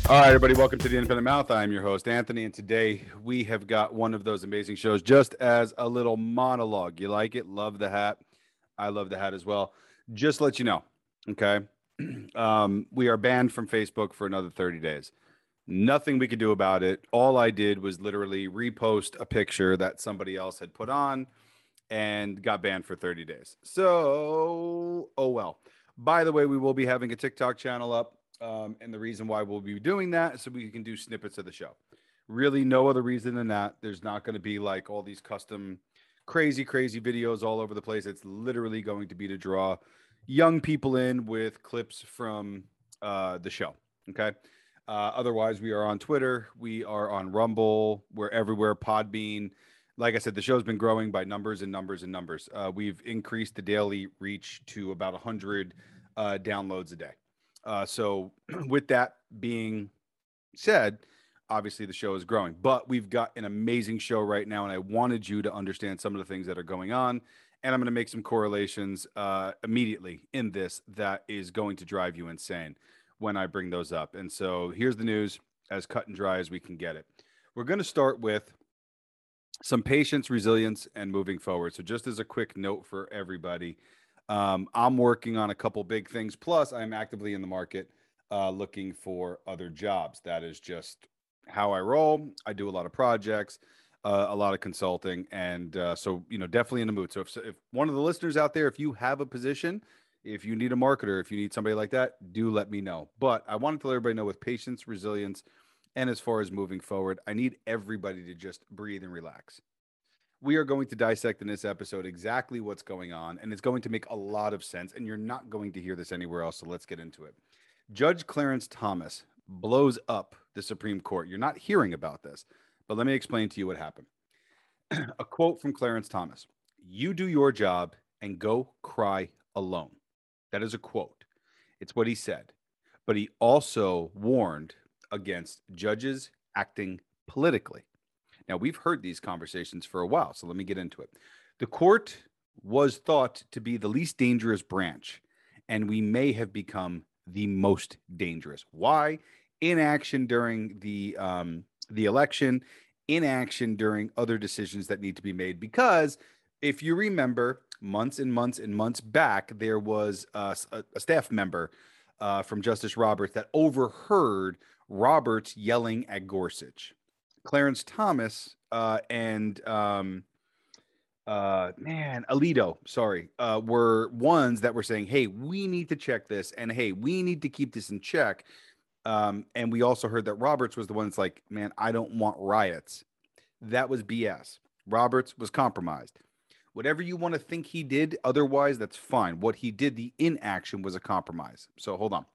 All right, everybody, welcome to the Independent Mouth. I'm your host, Anthony, and today we have got one of those amazing shows just as a little monologue. You like it? Love the hat. I love the hat as well. Just to let you know, okay? We are banned from Facebook for another 30 days. Nothing we could do about it. All I did was literally repost a picture that somebody else had put on and got banned for 30 days. So, oh well. By the way, we will be having a TikTok channel up. And the reason why we'll be doing that is so we can do snippets of the show. Really, no other reason than that. There's not going to be like all these custom, crazy videos all over the place. It's literally going to be to draw young people in with clips from the show. Okay. Otherwise, we are on Twitter. We are on Rumble. We're everywhere. Podbean. Like I said, the show's been growing by numbers and numbers and numbers. We've increased the daily reach to about 100 downloads a day. So, with that being said, obviously the show is growing, but we've got an amazing show right now, and I wanted you to understand some of the things that are going on. And I'm going to make some correlations immediately in this that is going to drive you insane when I bring those up. And so, here's the news as cut and dry as we can get it. We're going to start with some patience, resilience, and moving forward. So, just as a quick note for everybody, I'm working on a couple big things. Plus, I'm actively in the market looking for other jobs. That is just how I roll. I do a lot of projects, a lot of consulting, and so definitely in the mood. So, if one of the listeners out there, if you have a position, if you need a marketer, if you need somebody like that, do let me know. But I want to let everybody know with patience, resilience, and as far as moving forward, I need everybody to just breathe and relax. We are going to dissect in this episode exactly what's going on, and it's going to make a lot of sense, and you're not going to hear this anywhere else. So let's get into it. Judge Clarence Thomas blows up the Supreme Court. You're not hearing about this, but let me explain to you what happened. A quote from Clarence Thomas: "You do your job and go cry alone." That is a quote. It's what he said. But he also warned against judges acting politically. Now, we've heard these conversations for a while, so let me get into it. The court was thought to be the least dangerous branch, and we may have become the most dangerous. Why? Inaction during the election, inaction during other decisions that need to be made. Because if you remember, months and months and months back, there was a staff member from Justice Roberts that overheard Roberts yelling at Gorsuch. Clarence Thomas and Alito, sorry, were ones that were saying, "Hey, we need to check this, and hey, we need to keep this in check." And we also heard that Roberts was the one that's like, "Man, I don't want riots." That was BS. Roberts was compromised. Whatever you want to think he did, otherwise, that's fine. What he did, the inaction, was a compromise. So hold on.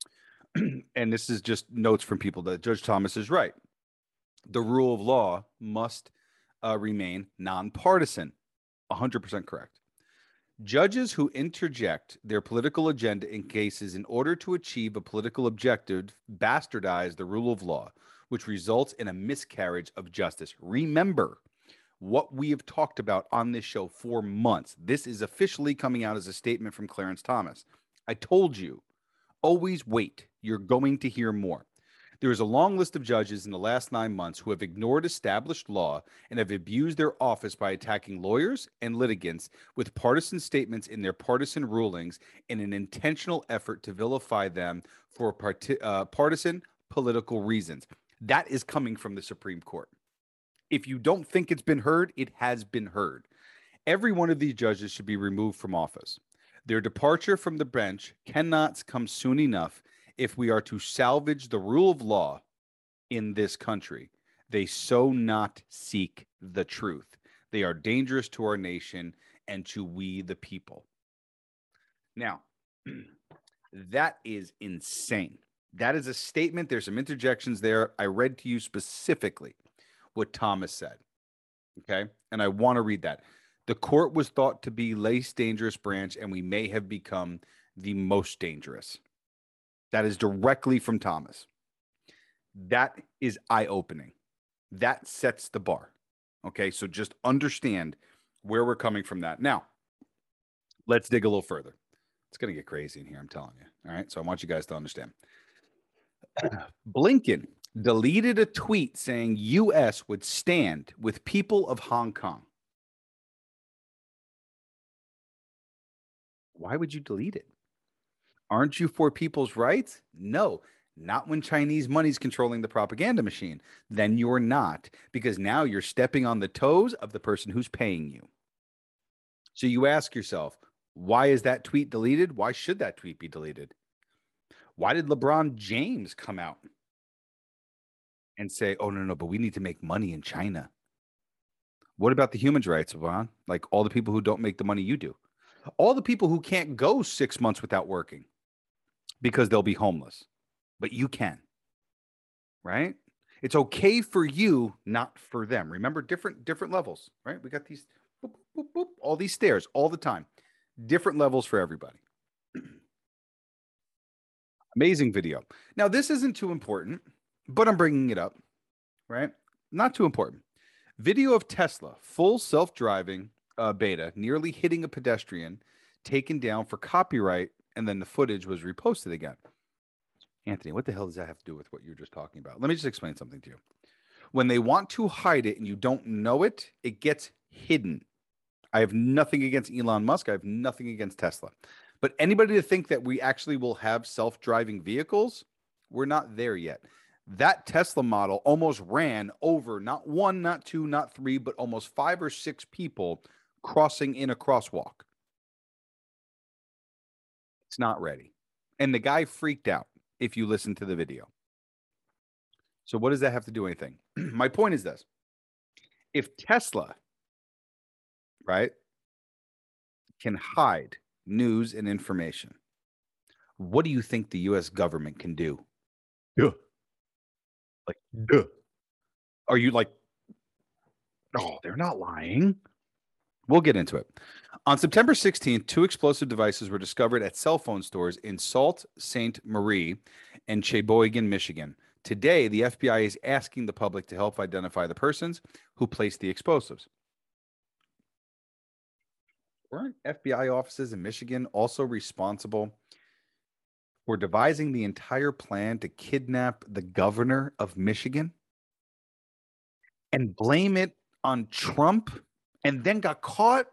And this is just notes from people that Judge Thomas is right. The rule of law must remain nonpartisan. 100% correct. Judges who interject their political agenda in cases in order to achieve a political objective bastardize the rule of law, which results in a miscarriage of justice. Remember what we have talked about on this show for months. This is officially coming out as a statement from Clarence Thomas. I told you, always wait. You're going to hear more. There is a long list of judges in the last 9 months who have ignored established law and have abused their office by attacking lawyers and litigants with partisan statements in their partisan rulings in an intentional effort to vilify them for partisan political reasons. That is coming from the Supreme Court. If you don't think it's been heard, it has been heard. Every one of these judges should be removed from office. Their departure from the bench cannot come soon enough if we are to salvage the rule of law in this country. They so not seek the truth. They are dangerous to our nation and to we the people. Now, that is insane. That is a statement. There's some interjections there. I read to you specifically what Thomas said. Okay. And I want to read that. The court was thought to be least dangerous branch, and we may have become the most dangerous. That is directly from Thomas. That is eye-opening. That sets the bar. Okay, so just understand where we're coming from that. Now, let's dig a little further. It's going to get crazy in here, I'm telling you. All right, so I want you guys to understand. Blinken deleted a tweet saying U.S. would stand with people of Hong Kong. Why would you delete it? Aren't you for people's rights? No, not when Chinese money's controlling the propaganda machine. Then you're not, because now you're stepping on the toes of the person who's paying you. So you ask yourself, why is that tweet deleted? Why should that tweet be deleted? Why did LeBron James come out and say, oh, no, but we need to make money in China? What about the human rights, LeBron? Like all the people who don't make the money you do, all the people who can't go 6 months without working because they'll be homeless, but you can, right? It's okay for you, not for them. Remember, different levels, right? We got these boop, boop, boop, all these stairs all the time, different levels for everybody. Amazing video. Now, this isn't too important, but I'm bringing it up, right? Not too important. Video of Tesla, full self-driving beta, nearly hitting a pedestrian, taken down for copyright, and then the footage was reposted again. Anthony, what the hell does that have to do with what you were just talking about? Let me just explain something to you. When they want to hide it and you don't know it, it gets hidden. I have nothing against Elon Musk. I have nothing against Tesla. But anybody to think that we actually will have self-driving vehicles, we're not there yet. That Tesla model almost ran over not one, not two, not three, but almost 5 or 6 people crossing in a crosswalk. It's not ready. And the guy freaked out if you listen to the video. So what does that have to do with anything? My point is this. If Tesla, right, can hide news and information, what do you think the U.S. government can do? Duh. Like, duh. Are you like, oh, they're not lying? We'll get into it. On September 16th, 2 explosive devices were discovered at cell phone stores in Sault Ste. Marie and Sheboygan, Michigan. Today, the FBI is asking the public to help identify the persons who placed the explosives. Weren't FBI offices in Michigan also responsible for devising the entire plan to kidnap the governor of Michigan and blame it on Trump, and then got caught,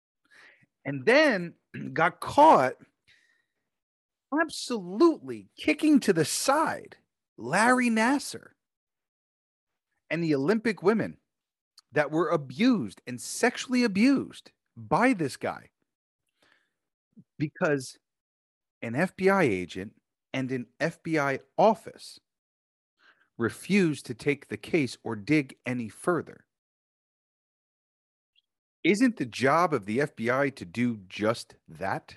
absolutely kicking to the side Larry Nassar and the Olympic women that were abused and sexually abused by this guy because an FBI agent and an FBI office refused to take the case or dig any further. Isn't the job of the FBI to do just that?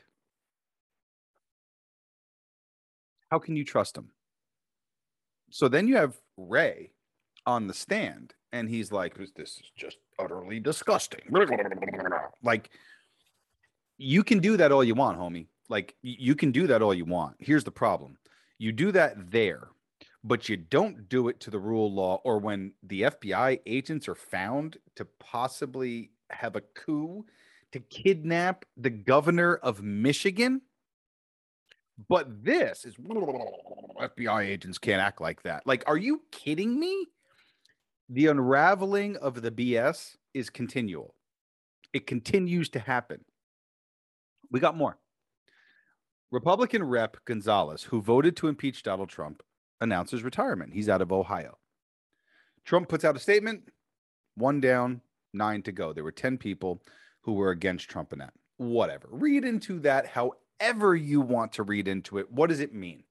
How can you trust them? So then you have Ray on the stand, and he's like, this is just utterly disgusting. Like, you can do that all you want, homie. Like, you can do that all you want. Here's the problem. You do that there, but you don't do it to the rule of law, or when the FBI agents are found to possibly have a coup to kidnap the governor of Michigan. But this is FBI agents can't act like that. Like, are you kidding me? The unraveling of the BS is continual. It continues to happen. We got more. Republican Rep Gonzalez, who voted to impeach Donald Trump, announces retirement. He's out of Ohio. Trump puts out a statement, 1 down, 9 to go. There were 10 people who were against Trump in that. Whatever. Read into that however you want to read into it. What does it mean?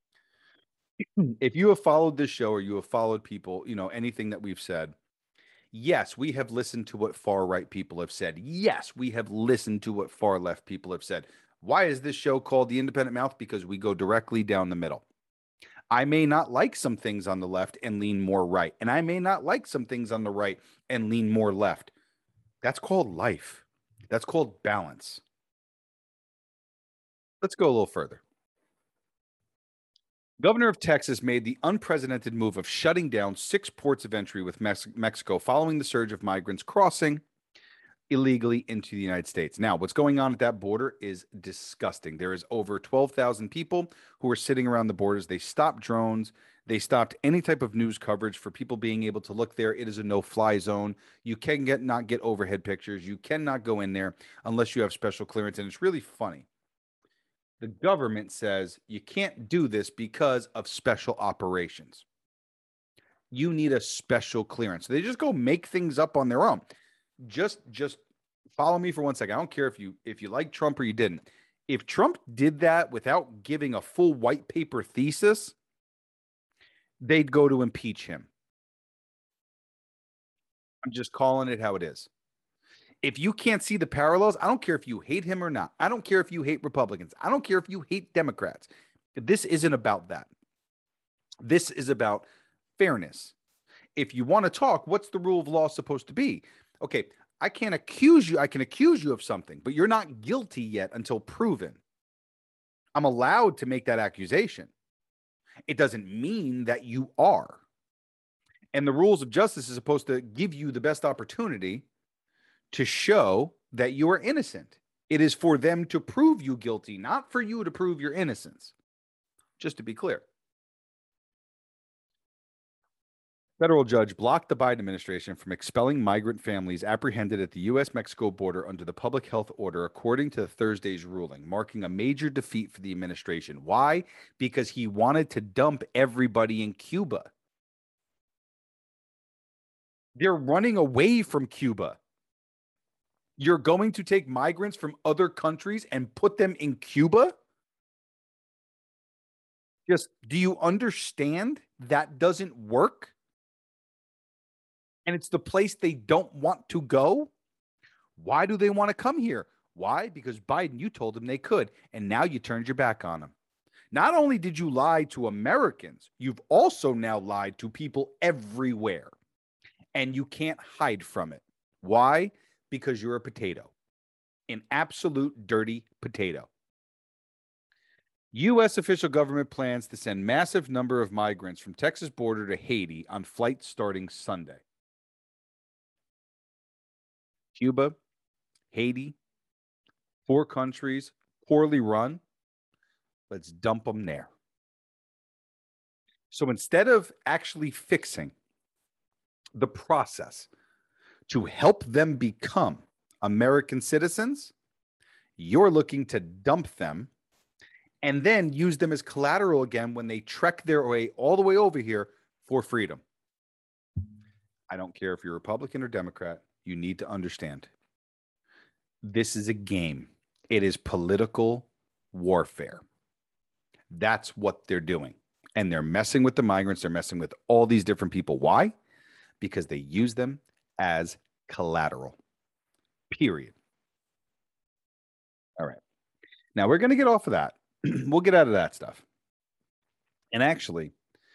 If you have followed this show or you have followed people, anything that we've said, yes, we have listened to what far right people have said. Yes, we have listened to what far left people have said. Why is this show called The Independent Mouth? Because we go directly down the middle. I may not like some things on the left and lean more right. And I may not like some things on the right and lean more left. That's called life. That's called balance. Let's go a little further. Governor of Texas made the unprecedented move of shutting down 6 ports of entry with Mexico following the surge of migrants crossing illegally into the United States. Now, what's going on at that border is disgusting. There is over 12,000 people who are sitting around the borders. They stopped drones. They stopped any type of news coverage for people being able to look there. It is a no-fly zone. You can not get overhead pictures. You cannot go in there unless you have special clearance. And it's really funny. The government says you can't do this because of special operations. You need a special clearance. They just go make things up on their own. Just follow me for 1 second. I don't care if you like Trump or you didn't. If Trump did that without giving a full white paper thesis, they'd go to impeach him. I'm just calling it how it is. If you can't see the parallels, I don't care if you hate him or not. I don't care if you hate Republicans. I don't care if you hate Democrats. This isn't about that. This is about fairness. If you want to talk, what's the rule of law supposed to be? Okay, I can't accuse you. I can accuse you of something, but you're not guilty yet until proven. I'm allowed to make that accusation. It doesn't mean that you are. And the rules of justice is supposed to give you the best opportunity to show that you are innocent. It is for them to prove you guilty, not for you to prove your innocence. Just to be clear. Federal judge blocked the Biden administration from expelling migrant families apprehended at the U.S.-Mexico border under the public health order, according to Thursday's ruling, marking a major defeat for the administration. Why? Because he wanted to dump everybody in Cuba. They're running away from Cuba. You're going to take migrants from other countries and put them in Cuba? Just, do you understand that doesn't work? And it's the place they don't want to go. Why do they want to come here? Why? Because Biden, you told them they could, and now you turned your back on them. Not only did you lie to Americans, you've also now lied to people everywhere, and you can't hide from it. Why? Because you're a potato, an absolute dirty potato. U.S. official government plans to send massive number of migrants from Texas border to Haiti on flights starting Sunday. Cuba, Haiti, 4 countries, poorly run. Let's dump them there. So instead of actually fixing the process to help them become American citizens, you're looking to dump them and then use them as collateral again when they trek their way all the way over here for freedom. I don't care if you're Republican or Democrat. You need to understand. This is a game. It is political warfare. That's what they're doing. And they're messing with the migrants. They're messing with all these different people. Why? Because they use them as collateral. Period. All right. Now we're going to get off of that. We'll get out of that stuff. And actually,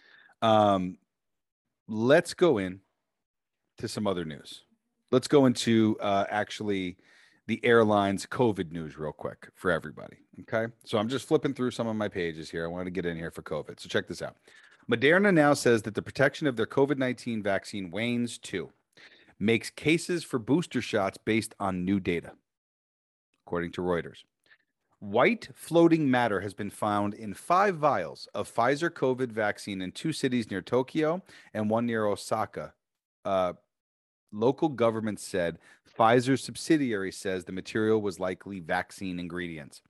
let's go in to some other news. Let's go into actually the airlines COVID news real quick for everybody. Okay. So I'm just flipping through some of my pages here. I wanted to get in here for COVID. So check this out. Moderna now says that the protection of their COVID-19 vaccine wanes too, makes cases for booster shots based on new data, according to Reuters. White floating matter has been found in 5 vials of Pfizer COVID vaccine in 2 cities near Tokyo and 1 near Osaka. Local government said Pfizer's subsidiary says the material was likely vaccine ingredients.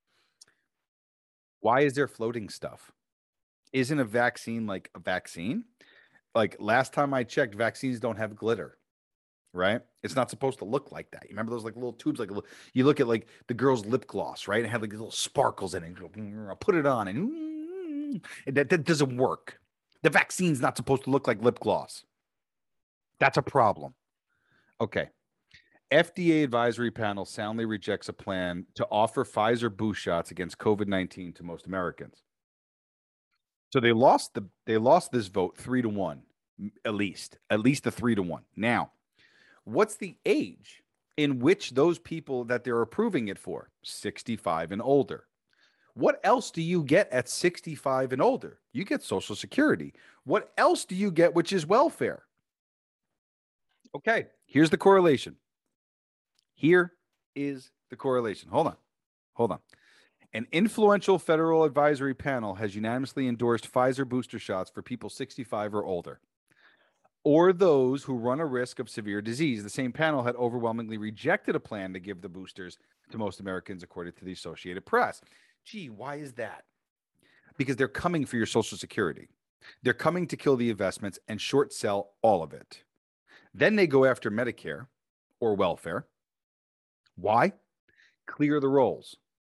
Why is there floating stuff? Isn't a vaccine like a vaccine? Like last time I checked, vaccines don't have glitter, right? It's not supposed to look like that. You remember those like little tubes, like you look at like the girl's lip gloss, right? And have like little sparkles in it. I'll put it on and that doesn't work. The vaccine's not supposed to look like lip gloss. That's a problem. Okay. FDA advisory panel soundly rejects a plan to offer Pfizer boost shots against COVID-19 to most Americans. So they lost this vote 3-1, at least a 3-1. Now, what's the age in which those people that they're approving it for? 65 and older. What else do you get at 65 and older? You get Social Security. What else do you get, which is welfare? Okay, here's the correlation. Here is the correlation. Hold on. Hold on. An influential federal advisory panel has unanimously endorsed Pfizer booster shots for people 65 or older, or those who run a risk of severe disease. The same panel had overwhelmingly rejected a plan to give the boosters to most Americans, according to the Associated Press. Gee, why is that? Because they're coming for your Social Security. They're coming to kill the investments and short sell all of it. Then they go after Medicare or welfare. Why? Clear the rolls.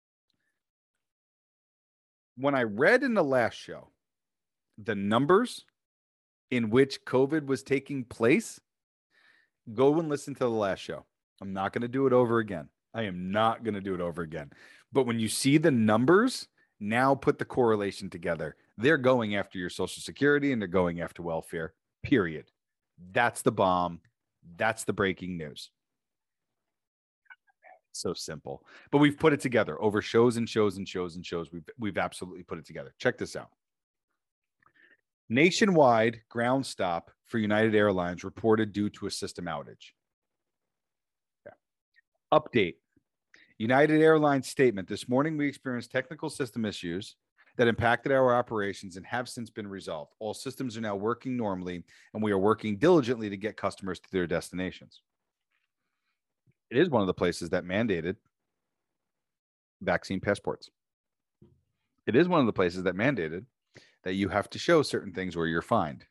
When I read in the last show the numbers in which COVID was taking place, go and listen to the last show. I'm not going to do it over again. I am not going to do it over again. But when you see the numbers, now put the correlation together. They're going after your Social Security and they're going after welfare, period. That's the bomb. That's the breaking news. It's so simple. But we've put it together over shows and shows and shows and shows. We've absolutely put it together. Check this out. Nationwide ground stop for United Airlines reported due to a system outage. Okay. Update. United Airlines statement. This morning, we experienced technical system issues that impacted our operations and have since been resolved. All systems are now working normally, and we are working diligently to get customers to their destinations. It is one of the places that mandated vaccine passports. It is one of the places that mandated that you have to show certain things or you're fined.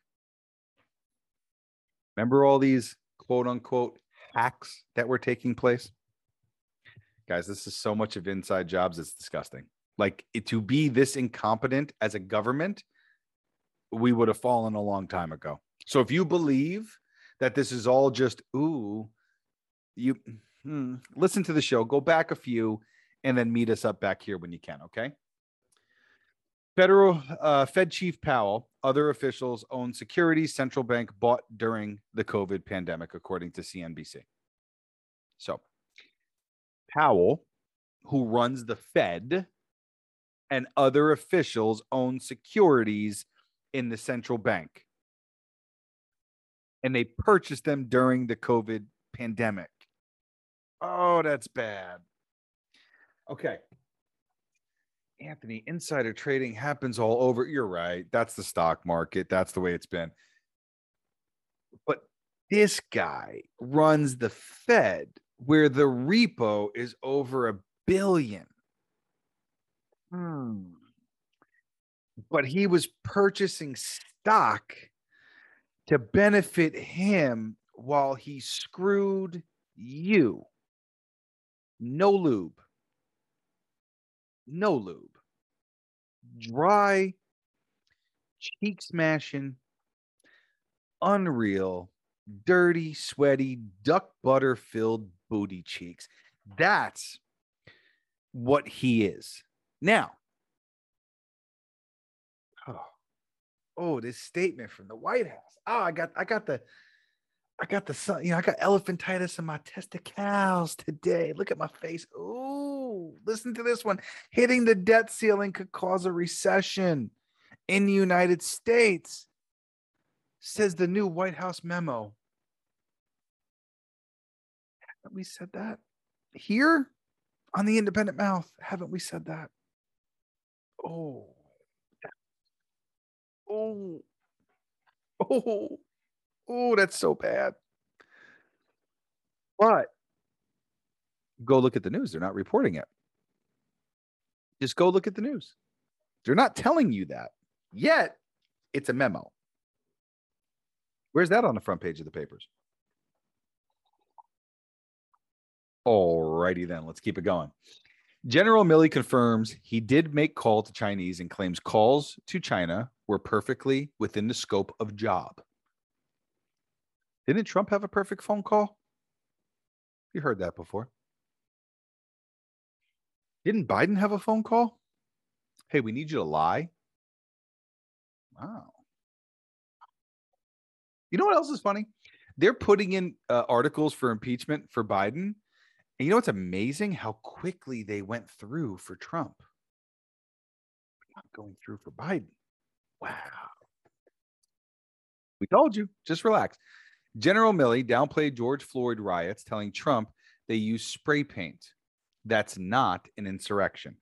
Remember all these quote unquote hacks that were taking place? Guys, this is so much of inside jobs. It's disgusting. Like, to be this incompetent as a government, we would have fallen a long time ago. So if you believe that this is all just, listen to the show, go back a few, and then meet us up back here when you can, okay? Fed Chief Powell, other officials own securities central bank bought during the COVID pandemic, according to CNBC. So Powell, who runs the Fed, and other officials own securities in the central bank. And they purchased them during the COVID pandemic. Oh, that's bad. Okay. Anthony, insider trading happens all over. You're right. That's the stock market. That's the way it's been. But this guy runs the Fed, where the repo is over $1 billion. But he was purchasing stock to benefit him while he screwed you. No lube. No lube. Dry, cheek smashing, unreal, dirty, sweaty, duck butter filled booty cheeks. That's what he is. Now, this statement from the White House. I got the sun. I got elephantitis in my testicles today. Look at my face. Oh, listen to this one. Hitting the debt ceiling could cause a recession in the United States, says the new White House memo. Haven't we said that here on the Independent Mouth? Haven't we said that? Oh, that's so bad. But go look at the news. They're not reporting it. Just go look at the news. They're not telling you that. Yet, it's a memo. Where's that on the front page of the papers? All righty then. Let's keep it going. General Milley confirms he did make call to Chinese and claims calls to China were perfectly within the scope of job. Didn't Trump have a perfect phone call? You heard that before. Didn't Biden have a phone call? Hey, we need you to lie. Wow. You know what else is funny? They're putting in articles for impeachment for Biden. And you know what's amazing? How quickly they went through for Trump. Not going through for Biden. Wow. We told you. Just relax. General Milley downplayed George Floyd riots, telling Trump They use spray paint. That's not an insurrection.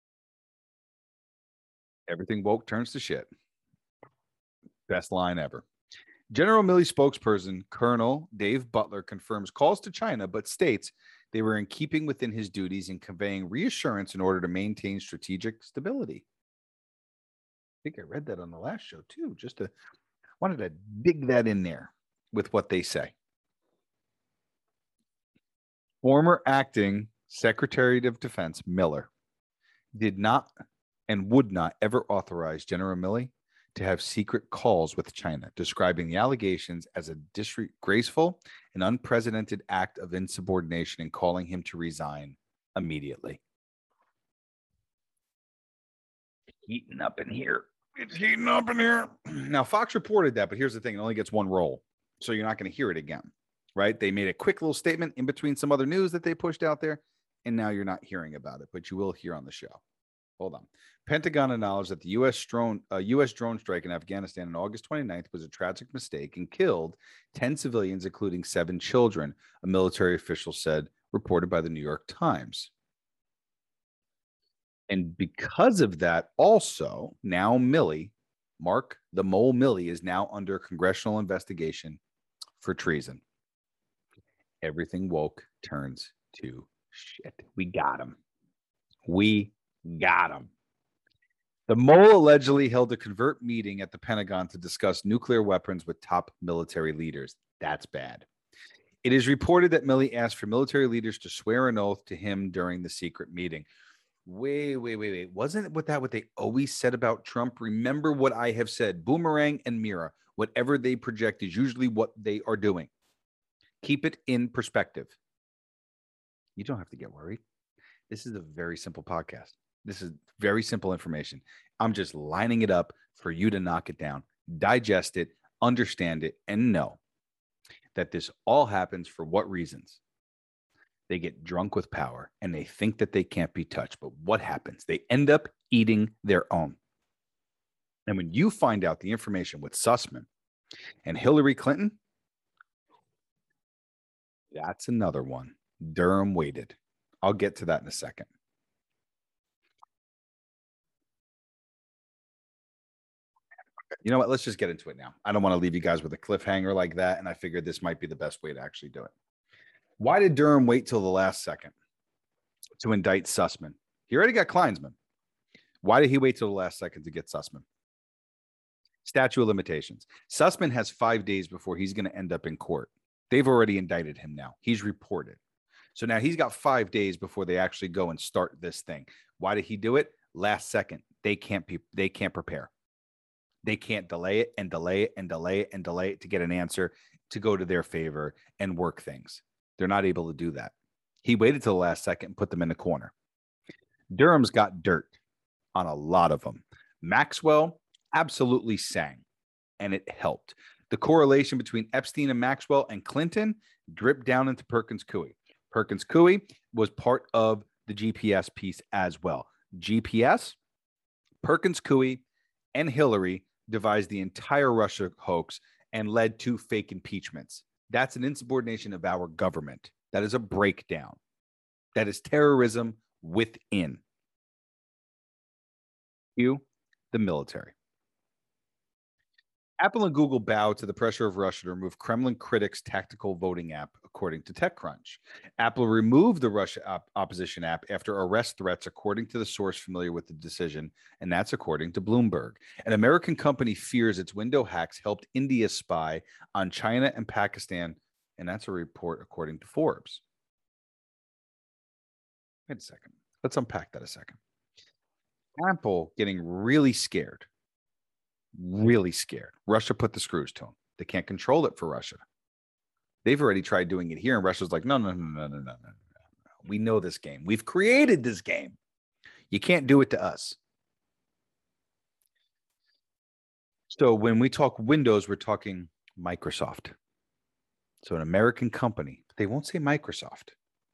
Everything woke turns to shit. Best line ever. General Milley spokesperson Colonel Dave Butler confirms calls to China, but states they were in keeping within his duties in conveying reassurance in order to maintain strategic stability. I think I read that on the last show too. Wanted to dig that in there with what they say. Former acting Secretary of Defense Miller did not and would not ever authorize General Milley to have secret calls with China, describing the allegations as a disgraceful and unprecedented act of insubordination and calling him to resign immediately. Heating up in here. It's heating up in here. Now, Fox reported that, but here's the thing. It only gets one roll, so you're not going to hear it again, right? They made a quick little statement in between some other news that they pushed out there, and now you're not hearing about it, but you will hear on the show. Hold on. Pentagon acknowledged that the U.S. drone strike in Afghanistan on August 29th was a tragic mistake and killed 10 civilians, including 7 children, a military official said, reported by the New York Times. And because of that, also, now Milley, Mark the Mole Milley, is now under congressional investigation for treason. Everything woke turns to shit. We got him. We got him. The Mole allegedly held a covert meeting at the Pentagon to discuss nuclear weapons with top military leaders. That's bad. It is reported that Milley asked for military leaders to swear an oath to him during the secret meeting. Wait. Wasn't what they always said about Trump? Remember what I have said. Boomerang and mirror. Whatever they project is usually what they are doing. Keep it in perspective. You don't have to get worried. This is a very simple podcast. This is very simple information. I'm just lining it up for you to knock it down, digest it, understand it, and know that this all happens for what reasons? They get drunk with power and they think that they can't be touched. But what happens? They end up eating their own. And when you find out the information with Sussman and Hillary Clinton, that's another one. Durham waited. I'll get to that in a second. You know what? Let's just get into it now. I don't want to leave you guys with a cliffhanger like that. And I figured this might be the best way to actually do it. Why did Durham wait till the last second to indict Sussman? He already got Kleinsman. Why did he wait till the last second to get Sussman? Statute of limitations. Sussman has 5 days before he's going to end up in court. They've already indicted him now. He's reported. So now he's got 5 days before they actually go and start this thing. Why did he do it? Last second. They can't prepare. They can't delay it and delay it and delay it and delay it to get an answer to go to their favor and work things. They're not able to do that. He waited till the last second and put them in the corner. Durham's got dirt on a lot of them. Maxwell absolutely sang, and it helped. The correlation between Epstein and Maxwell and Clinton dripped down into Perkins Coie. Perkins Coie was part of the GPS piece as well. GPS, Perkins Coie, and Hillary devised the entire Russia hoax and led to fake impeachments. That's an insubordination of our government. That is a breakdown. That is terrorism within. You, the military. Apple and Google bowed to the pressure of Russia to remove Kremlin critics' tactical voting app, according to TechCrunch. Apple removed the Russia opposition app after arrest threats, according to the source familiar with the decision, and that's according to Bloomberg. An American company fears its window hacks helped India spy on China and Pakistan, and that's a report according to Forbes. Wait a second. Let's unpack that a second. Apple getting really scared. Really scared. Russia put the screws to them. They can't control it for Russia. They've already tried doing it here, and Russia's like, no. We know this game. We've created this game. You can't do it to us. So when we talk Windows, we're talking Microsoft. So an American company, they won't say Microsoft.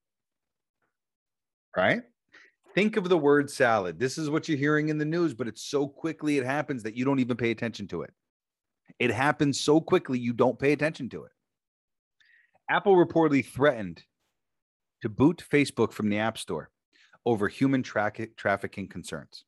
Right? Think of the word salad. This is what you're hearing in the news, but it's so quickly it happens that you don't even pay attention to it. It happens so quickly you don't pay attention to it. Apple reportedly threatened to boot Facebook from the App Store over human trafficking concerns.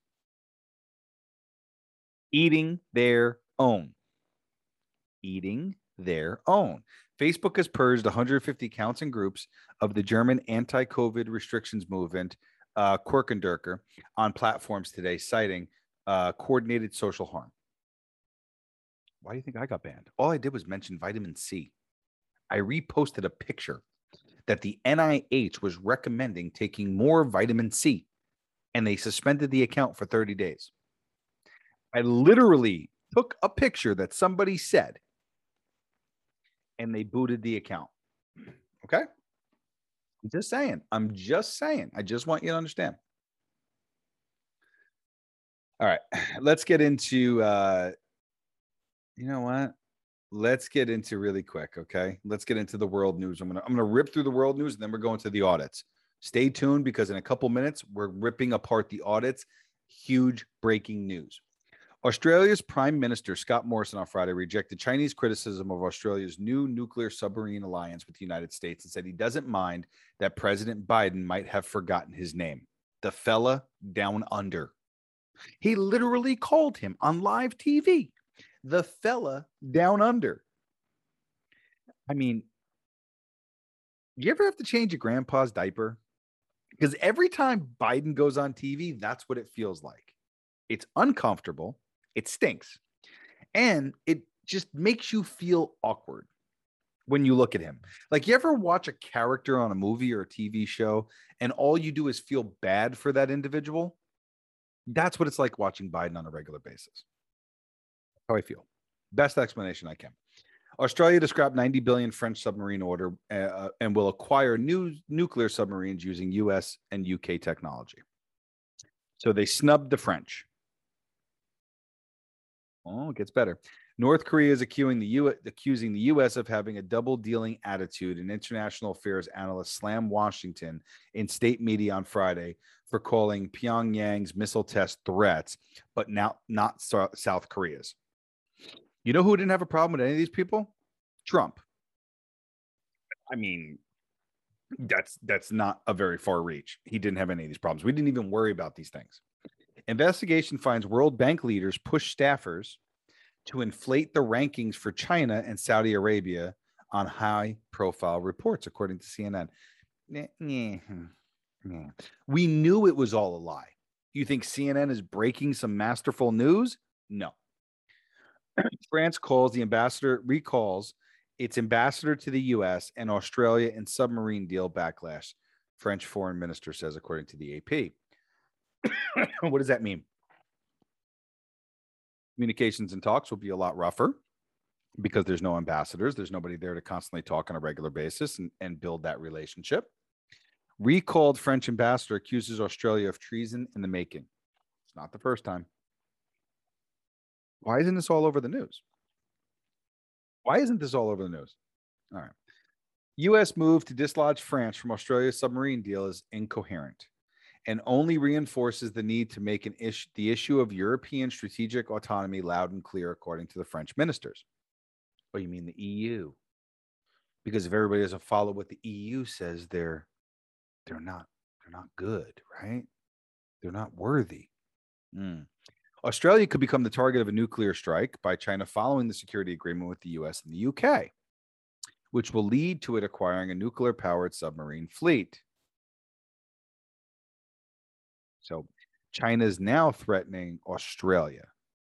Eating their own. Eating their own. Facebook has purged 150 accounts and groups of the German anti-COVID restrictions movement, Quirkendurker, on platforms today, citing coordinated social harm. Why do you think I got banned? All I did was mention vitamin C. I reposted a picture that the NIH was recommending taking more vitamin C, and they suspended the account for 30 days. I literally took a picture that somebody said, and they booted the account. Okay? I'm just saying. I just want you to understand. All right. Let's get into, you know what? Let's get into really quick, okay? Let's get into the world news. I'm gonna rip through the world news, and then we're going to the audits. Stay tuned, because in a couple minutes, we're ripping apart the audits. Huge breaking news. Australia's Prime Minister Scott Morrison on Friday rejected Chinese criticism of Australia's new nuclear submarine alliance with the United States and said he doesn't mind that President Biden might have forgotten his name, the fella down under. He literally called him on live TV, the fella down under. I mean, you ever have to change your grandpa's diaper? Because every time Biden goes on TV, that's what it feels like. It's uncomfortable. It stinks. And it just makes you feel awkward when you look at him. Like, you ever watch a character on a movie or a TV show and all you do is feel bad for that individual? That's what it's like watching Biden on a regular basis. How I feel. Best explanation I can. Australia to scrap 90 billion French submarine order and will acquire new nuclear submarines using US and UK technology. So they snubbed the French. Oh, it gets better. North Korea is accusing the U.S. of having a double-dealing attitude, and international affairs analysts slammed Washington in state media on Friday for calling Pyongyang's missile test threats, but now not South Korea's. You know who didn't have a problem with any of these people? Trump. I mean, that's not a very far reach. He didn't have any of these problems. We didn't even worry about these things. Investigation finds World Bank leaders push staffers to inflate the rankings for China and Saudi Arabia on high-profile reports, according to CNN. We knew it was all a lie. You think CNN is breaking some masterful news? No. France recalls its ambassador to the U.S. and Australia in submarine deal backlash, French foreign minister says, according to the AP. What does that mean? Communications and talks will be a lot rougher because there's no ambassadors. There's nobody there to constantly talk on a regular basis and build that relationship. Recalled French ambassador accuses Australia of treason in the making. It's not the first time. Why isn't this all over the news? Why isn't this all over the news? All right. U.S. move to dislodge France from Australia's submarine deal is incoherent and only reinforces the need to make the issue of European strategic autonomy loud and clear, according to the French ministers. Oh, you mean the EU? Because if everybody doesn't follow what the EU says, they're not good, right? They're not worthy. Australia could become the target of a nuclear strike by China following the security agreement with the US and the UK, which will lead to it acquiring a nuclear-powered submarine fleet. So China is now threatening Australia.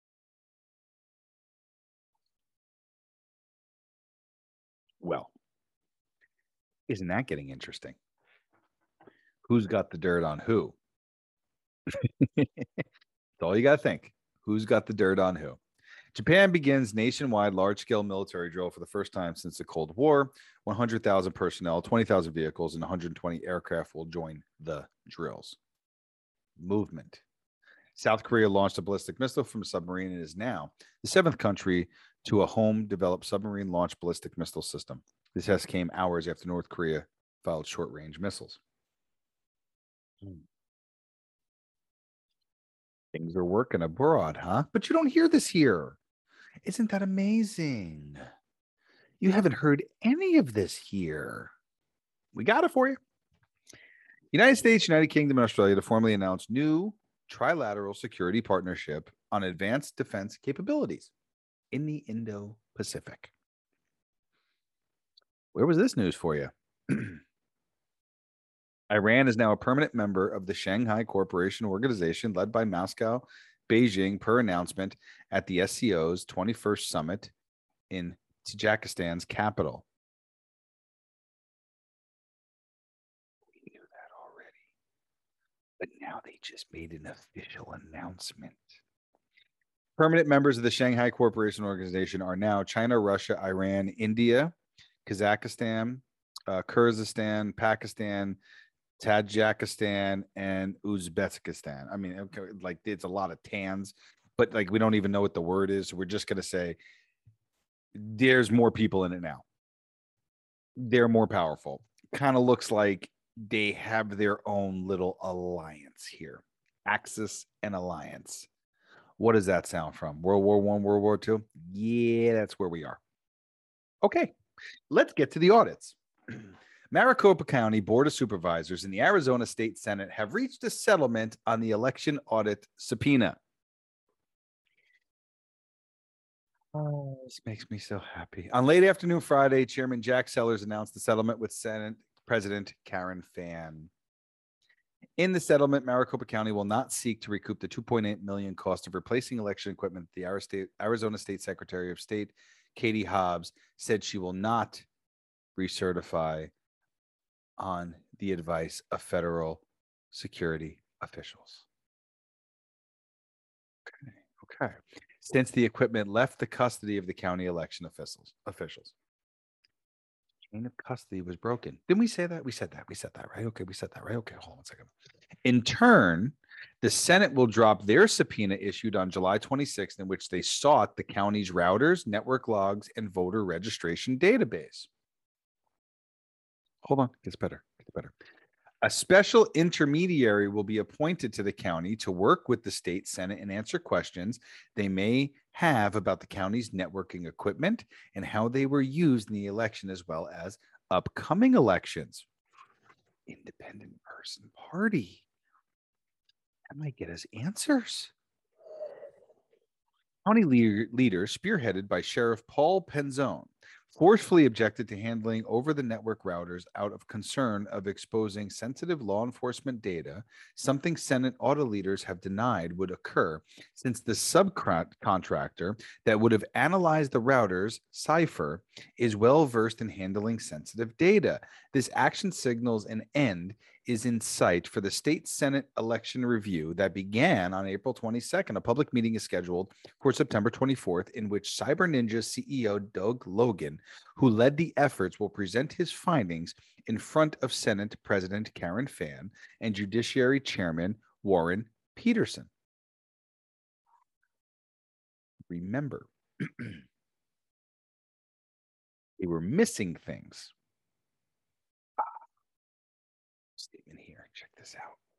Well, isn't that getting interesting? Who's got the dirt on who? That's all you got to think. Who's got the dirt on who? Japan begins nationwide large-scale military drill for the first time since the Cold War. 100,000 personnel, 20,000 vehicles, and 120 aircraft will join the drills. Movement. South Korea launched a ballistic missile from a submarine and is now the seventh country to a home-developed submarine-launched ballistic missile system. This test came hours after North Korea filed short-range missiles. Things are working abroad, huh? But you don't hear this here. Isn't that amazing? You haven't heard any of this here. We got it for you. United States, United Kingdom, and Australia to formally announce new trilateral security partnership on advanced defense capabilities in the Indo-Pacific. Where was this news for you? Iran is now a permanent member of the Shanghai Cooperation Organization led by Moscow, Beijing, per announcement at the SCO's 21st summit in Tajikistan's capital. We knew that already, but now they just made an official announcement. Permanent members of the Shanghai Cooperation Organization are now China, Russia, Iran, India, Kazakhstan, Kyrgyzstan, Pakistan, Tajikistan, and Uzbekistan. I mean, like it's a lot of tans, but like we don't even know what the word is. So we're just going to say there's more people in it now. They're more powerful. Kind of looks like they have their own little alliance here. Axis and alliance. What does that sound from? World War I, World War II? Yeah, that's where we are. Okay, let's get to the audits. Maricopa County Board of Supervisors and the Arizona State Senate have reached a settlement on the election audit subpoena. Oh, this makes me so happy. On late afternoon Friday, Chairman Jack Sellers announced the settlement with Senate President Karen Fann. In the settlement, Maricopa County will not seek to recoup the $2.8 million cost of replacing election equipment. The Arizona State Secretary of State, Katie Hobbs, said she will not recertify on the advice of federal security officials. Okay. Since the equipment left the custody of the county election officials. Chain of custody was broken. Didn't we say that? We said that, right? Okay, we said that, right? Okay, hold on a second. In turn, the Senate will drop their subpoena issued on July 26th, in which they sought the county's routers, network logs, and voter registration database. Hold on, gets better. A special intermediary will be appointed to the county to work with the state Senate and answer questions they may have about the county's networking equipment and how they were used in the election, as well as upcoming elections. Independent person party. That might get us answers. County leader, spearheaded by Sheriff Paul Penzone, forcefully objected to handling over-the-network routers out of concern of exposing sensitive law enforcement data, something Senate audit leaders have denied would occur since the subcontractor that would have analyzed the routers, Cipher, is well-versed in handling sensitive data. This action signals an end is in sight for the state Senate election review that began on April 22nd. A public meeting is scheduled for September 24th, in which Cyber Ninja CEO Doug Logan, who led the efforts, will present his findings in front of Senate President Karen Fann and Judiciary Chairman Warren Peterson. Remember, they were missing things. Statement here. Check this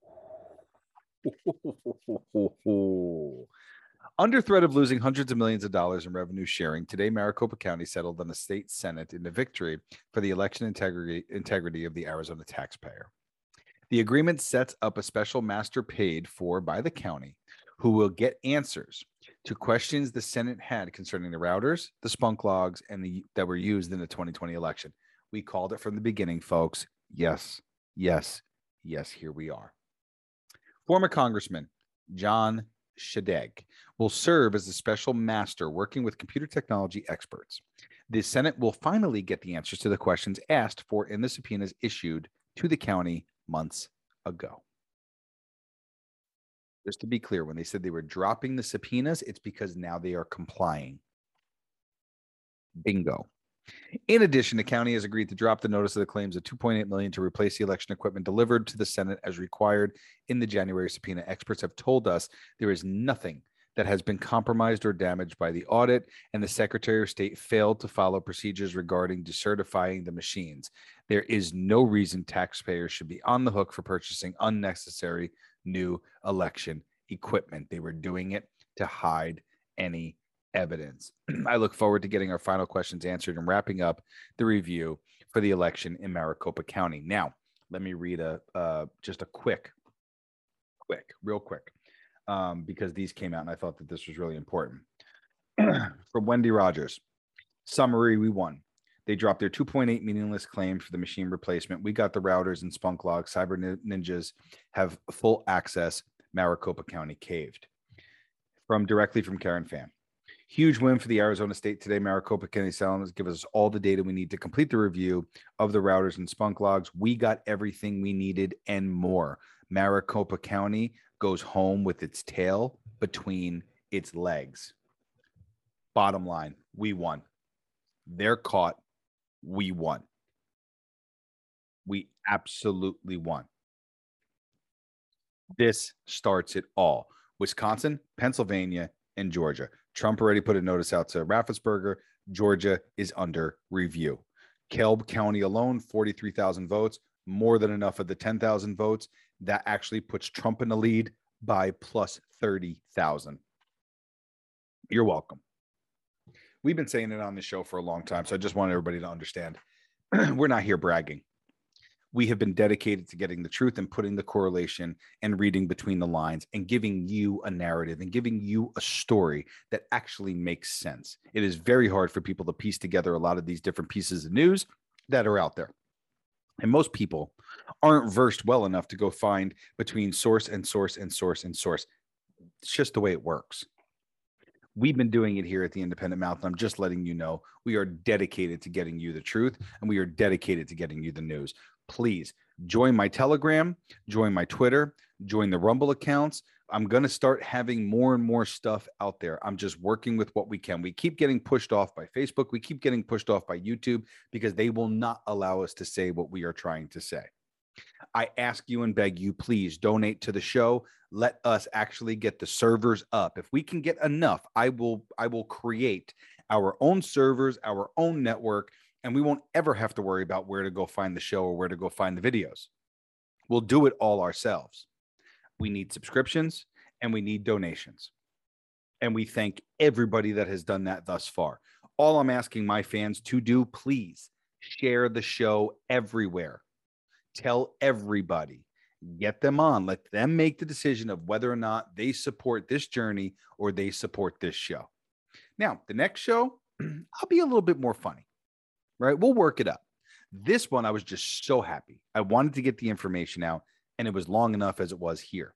out. Under threat of losing hundreds of millions of dollars in revenue sharing, today Maricopa County settled on the state Senate in a victory for the election integrity of the Arizona taxpayer. The agreement sets up a special master paid for by the county who will get answers to questions the Senate had concerning the routers, the spunk logs, and that were used in the 2020 election. We called it from the beginning, folks. Yes, here we are. Former Congressman John Shadegg will serve as a special master working with computer technology experts. The Senate will finally get the answers to the questions asked for in the subpoenas issued to the county months ago. Just to be clear, when they said they were dropping the subpoenas, it's because now they are complying. Bingo. In addition, the county has agreed to drop the notice of the claims of $2.8 million to replace the election equipment delivered to the Senate as required in the January subpoena. Experts have told us there is nothing that has been compromised or damaged by the audit, and the Secretary of State failed to follow procedures regarding decertifying the machines. There is no reason taxpayers should be on the hook for purchasing unnecessary new election equipment. They were doing it to hide any evidence. I look forward to getting our final questions answered and wrapping up the review for the election in Maricopa County. Now, let me read just a real quick, because these came out and I thought that this was really important. From Wendy Rogers. Summary, we won. They dropped their 2.8 meaningless claims for the machine replacement. We got the routers and Spunk logs. Cyber ninjas have full access. Maricopa County caved. Directly from Karen Pham. Huge win for the Arizona State today. Maricopa County Settlements give us all the data we need to complete the review of the routers and Spunk logs. We got everything we needed and more. Maricopa County goes home with its tail between its legs. Bottom line, we won. They're caught. We won. We absolutely won. This starts it all. Wisconsin, Pennsylvania, and Georgia. Trump already put a notice out to Raffensperger. Georgia is under review. DeKalb County alone, 43,000 votes, more than enough of the 10,000 votes. That actually puts Trump in the lead by plus 30,000. You're welcome. We've been saying it on the show for a long time, so I just want everybody to understand. We're not here bragging. We have been dedicated to getting the truth and putting the correlation and reading between the lines and giving you a narrative and giving you a story that actually makes sense. It is very hard for people to piece together a lot of these different pieces of news that are out there. And most people aren't versed well enough to go find between source and source and source and source. It's just the way it works. We've been doing it here at the Independent Mouth, and I'm just letting you know we are dedicated to getting you the truth, and we are dedicated to getting you the news. Please join my Telegram, join my Twitter, join the Rumble accounts. I'm going to start having more and more stuff out there. I'm just working with what we can. We keep getting pushed off by Facebook. We keep getting pushed off by YouTube because they will not allow us to say what we are trying to say. I ask you and beg you, please donate to the show. Let us actually get the servers up. If we can get enough, I will create our own servers, our own network, and we won't ever have to worry about where to go find the show or where to go find the videos. We'll do it all ourselves. We need subscriptions and we need donations. And we thank everybody that has done that thus far. All I'm asking my fans to do, please share the show everywhere. Tell everybody, get them on, let them make the decision of whether or not they support this journey or they support this show. Now, the next show, I'll be a little bit more funny, right? We'll work it up. This one, I was just so happy. I wanted to get the information out, and it was long enough as it was here.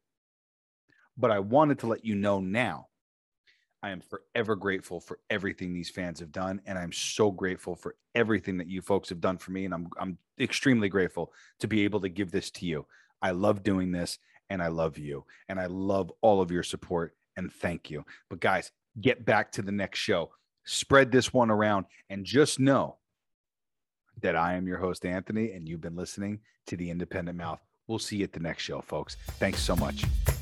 But I wanted to let you know now, I am forever grateful for everything these fans have done. And I'm so grateful for everything that you folks have done for me. And I'm extremely grateful to be able to give this to you. I love doing this and I love you. And I love all of your support and thank you. But guys, get back to the next show. Spread this one around and just know that I am your host, Anthony, and you've been listening to The Independent Mouth. We'll see you at the next show, folks. Thanks so much.